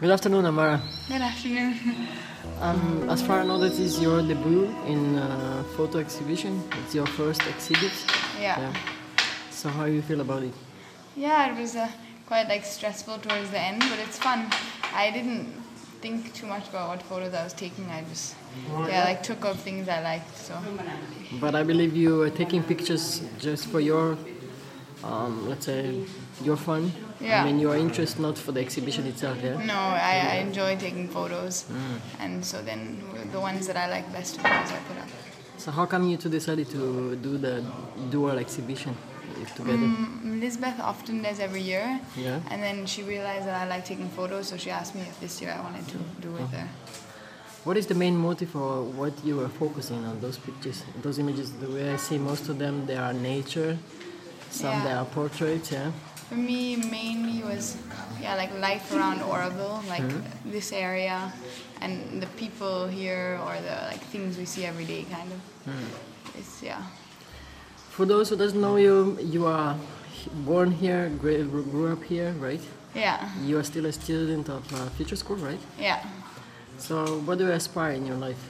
Good afternoon, Amara. Good afternoon. As far as I know, this is your debut in a photo exhibition. It's your first exhibit. Yeah. So how do you feel about it? Yeah, it was quite stressful towards the end, but it's fun. I didn't think too much about what photos I was taking. I just took up things I liked. So. But I believe you were taking pictures just for your, let's say, your fun. Yeah. I mean, your interest, not for the exhibition itself, yeah? No, I enjoy taking photos, and so then the ones that I like best, of course, I put up. So how come you two decided to do the dual exhibition together? Lisbeth often does every year, Yeah. and then she realized that I like taking photos, so she asked me if this year I wanted to do with her. What is the main motive for what you were focusing on those pictures, those images? The way I see most of them, they are nature, some they are portraits, yeah? For me, mainly was life around Oroville, this area, and the people here, or the things we see every day, kind of. It's For those who doesn't know you, you are born here, grew up here, right? Yeah. You are still a student of Future School, right? Yeah. So what do you aspire in your life?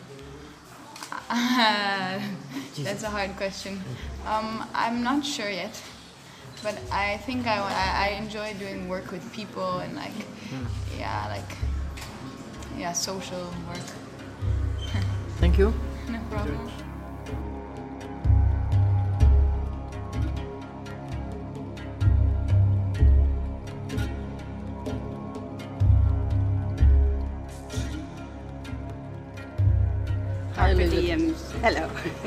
That's a hard question. I'm not sure yet, but I think I enjoy doing work with people and social work. Thank you. No problem. Hi, Carpe Elizabeth. diem. Hello.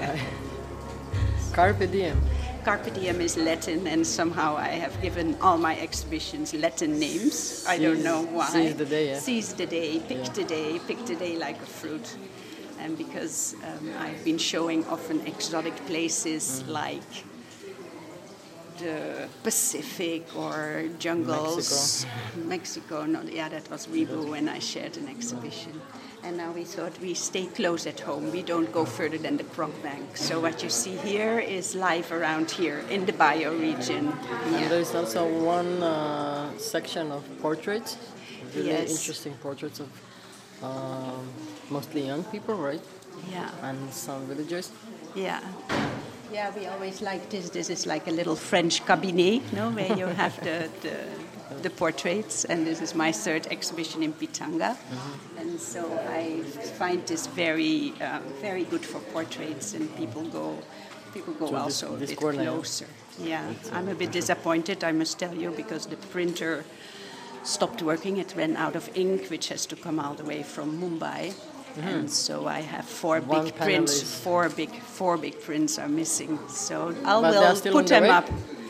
Carpe diem. Carpe diem is Latin, and somehow I have given all my exhibitions Latin names. I don't know why. Seize the day, yeah. Seize the day, pick the day like a fruit. And because I've been showing often exotic places like the Pacific or jungles. Mexico. That was Rebu when I shared an exhibition. And now we thought we stay close at home. We don't go further than the Krok Bank. So what you see here is life around here in the bioregion. And there is also one section of portraits. Really Yes. interesting portraits of mostly young people, right? Yeah. And some villagers. Yeah. Yeah, we always like this. This is like a little French cabinet, where you have the portraits. And this is my third exhibition in Pitanga. And so I find this very, very good for portraits, and people go To also this a bit corner, yeah. closer. Yeah, I'm a bit disappointed, I must tell you, because the printer stopped working. It ran out of ink, which has to come all the way from Mumbai. And so I have four One big panel prints. is- Four big prints are missing. So But they are will still put on the them rack? up.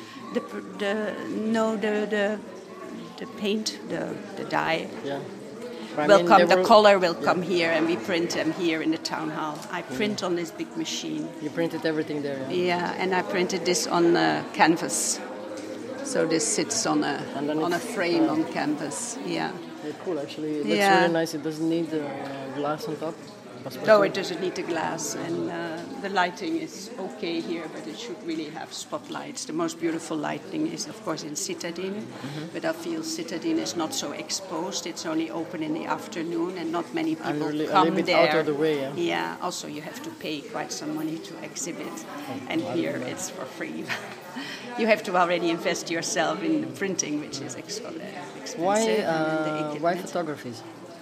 The paint, the dye Yeah. But I will mean, come. they The were- color will come here, and we print them here in the town hall. I print on this big machine. You printed everything there. Yeah? Yeah, and I printed this on canvas. So this sits on And then a it's- frame on canvas. Yeah. Yeah, cool, actually. It looks Yeah. really nice. It doesn't need glass on top. No, it doesn't need the glass, and the lighting is okay here, but it should really have spotlights. The most beautiful lighting is, of course, in Citadine, but I feel Citadine is not so exposed. It's only open in the afternoon, and not many people really- a come little bit there. out of the way, yeah. Yeah. Also, you have to pay quite some money to exhibit, and here it's for free. You have to already invest yourself in the printing, which is expensive. Why, and in the why equipment. photographies?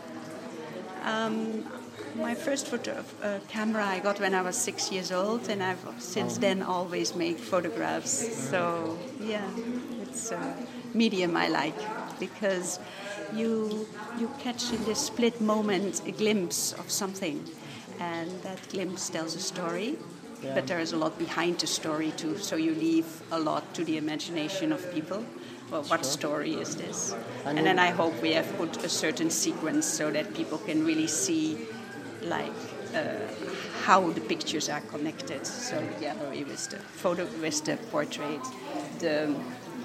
My first camera I got when I was 6 years old, and I've since then always made photographs. So yeah, it's a medium I like, because you catch in this split moment a glimpse of something, and that glimpse tells a story. Yeah. But there is a lot behind the story too, so you leave a lot to the imagination of people. Well, what story is this? And then I hope we have put a certain sequence so that people can really see how the pictures are connected. So the gallery with the photo, with the portrait, the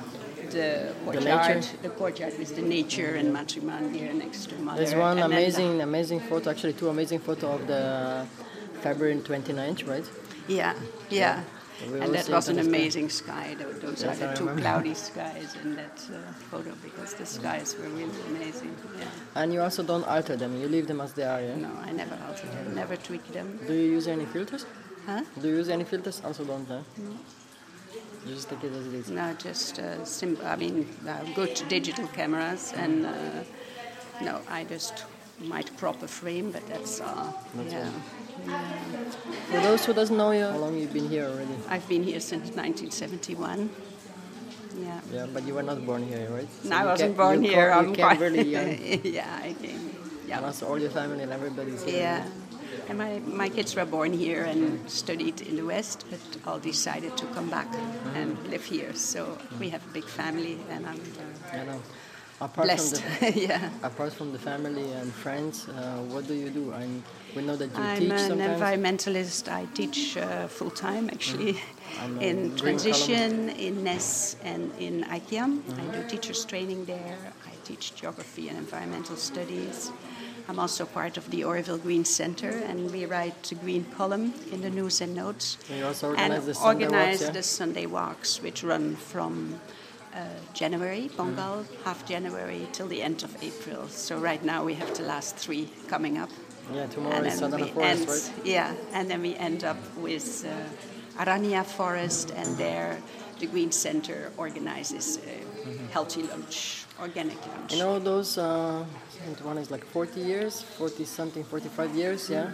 courtyard with the nature, and Matriman here next to Mother. There's one and then amazing photo, actually two amazing photos of the February 29th, right? Yeah. We And all that see was it an on the sky. amazing sky. Those Yes, are I the two remember. cloudy skies in that photo because the skies were really amazing. Yeah. And you also don't alter them, you leave them as they are, yeah? No, I never altered them, never tweaked them. Do you use any filters? Huh? Do you use any filters? Also don't, huh? No. You just take it as it is. No, just good digital cameras, and no, I just might crop a frame, but that's yeah. For those who doesn't know you, how long you've been here already? I've been here since 1971. Yeah. Yeah, but you were not born here, right? So No, I you wasn't came- born you here. co- I'm You came quite really young. yeah, I came. And Yeah. also all your family and everybody's here. Yeah. And my kids were born here and studied in the West, but all decided to come back and live here. So we have a big family, and I'm I know. Apart blessed. from the Yeah. apart from the family and friends, what do you do? And we know that you I'm teach an sometimes. environmentalist. I teach full time actually I'm a in green transition, in NES, and in IKEAM. I do teachers training there. I teach geography and environmental studies. I'm also part of the Oroville Green Center, and we write the Green column in the news and notes. And you also And organize the Sunday organize walks, yeah? the Sunday walks, which run from January, Bongal, half January, till the end of April. So right now we have the last 3 coming up. Yeah, tomorrow And is then Sadhana we Forest, end, right? yeah, and then we end up with Aranya Forest, and there the Green Center organizes a healthy lunch, organic lunch. You know those, I think one is like 40 years, 40 something, 45 years, yeah?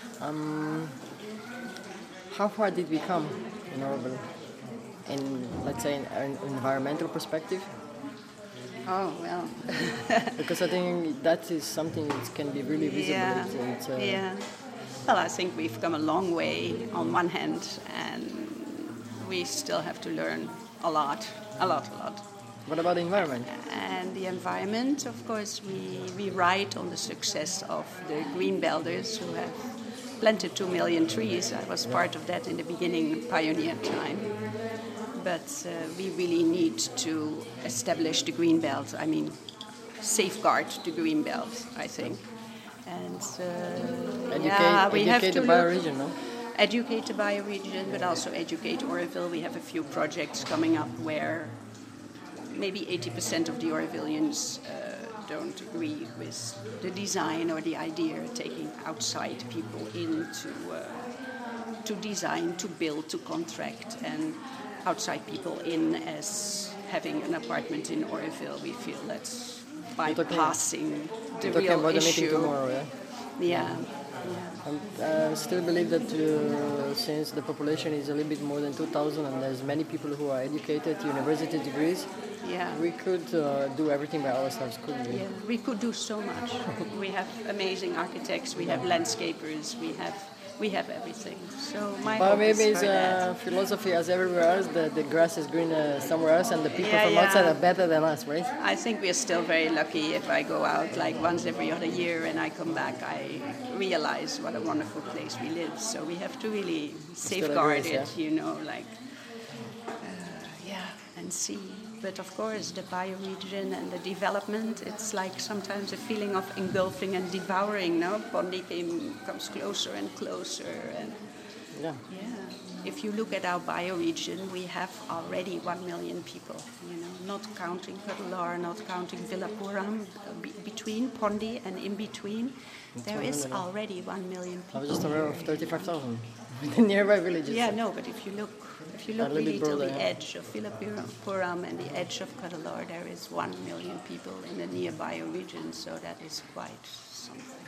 How far did we come in Oroville? In, let's say, an environmental perspective? Oh, well. Because I think that is something that can be really visible. Yeah. It's, Yeah. Well, I think we've come a long way on one hand, and we still have to learn a lot. What about the environment? And the environment, of course, we ride on the success of the green belders who have planted 2 million trees. I was part of that in the beginning, pioneer time. But we really need to establish the green belt. I mean, safeguard the green belt, I think. And we have educate to the look, bioregion, no? educate the bioregion, but also educate Oroville. We have a few projects coming up where maybe 80% of the Orovillians don't agree with the design or the idea, taking outside people in to design, to build, to contract, and outside people in as having an apartment in Oroville. We feel that's bypassing the Talking real about the meeting issue. tomorrow, yeah? Yeah. I still believe that since the population is a little bit more than 2,000 and there's many people who are educated, university degrees, Yeah. we could do everything by ourselves, couldn't we? Yeah, we could do so much. We have amazing architects, we have landscapers, we have everything. So my But hope maybe is it's for that. philosophy as everywhere else, that the grass is greener somewhere else and the people Yeah, from yeah. outside are better than us, right? I think we're still very lucky. If I go out like once every other year and I come back, I realize what a wonderful place we live. So we have to really safeguard agrees, it, yeah. you know, like, and see. But of course, the bioregion and the development, it's like sometimes a feeling of engulfing and devouring, no? Bondi comes closer and closer. And Yeah. yeah, if you look at our bioregion, we have already 1 million people, you know, not counting Cuddalore, not counting Villapuram, between Pondi and in between. There is already 1 million I people. was just aware of 35,000 the nearby villages. Yeah, no, but if you look little really bit till broader, the yeah. edge of Villapuram and the edge of Cuddalore, there is 1 million people in the nearby region, so that is quite something.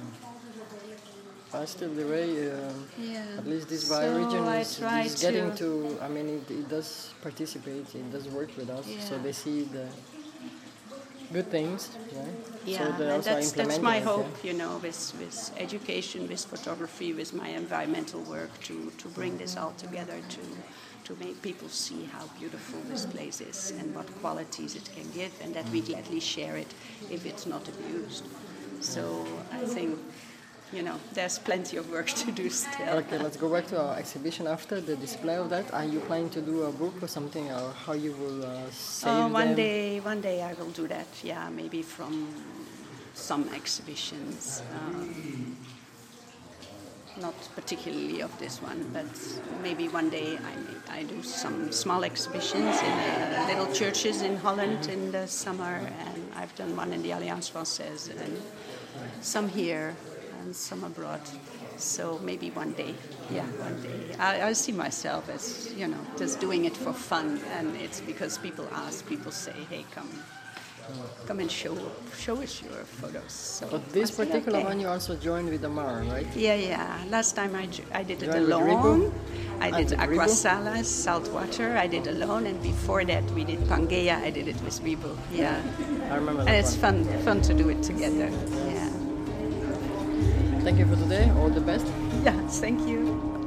But still the way, Yeah. at least this So bioregion I is try getting to- to, I mean, it does participate, it does work with us, so Yeah. they see the good things, yeah? Yeah, So they and also are that's implementing my it, hope, you know, with education, with photography, with my environmental work, to bring this all together, to make people see how beautiful this place is and what qualities it can give, and that we gladly share it if it's not abused. So I think, you know, there's plenty of work to do still. Okay, let's go back to our exhibition after the display of that. Are you planning to do a book or something, or how you will save them? One day I will do that. Yeah, maybe from some exhibitions. not particularly of this one, but maybe one day I do some small exhibitions in little churches in Holland in the summer, and I've done one in the Alliance Française, and some here and some abroad. So maybe one day, one day. I see myself as, just doing it for fun, and it's because people ask, people say, hey, come and show us your photos. So but this particular one you also joined with Amar, right? Yeah. Last time I did it Joined with alone. I did with Aqua Ribu? Salas, saltwater. I did alone, and before that we did Pangaea. I did it with Ribu. Yeah, I remember and that it's one. fun to do it together. Yeah. Thank you for today. All the best. Yeah. Thank you.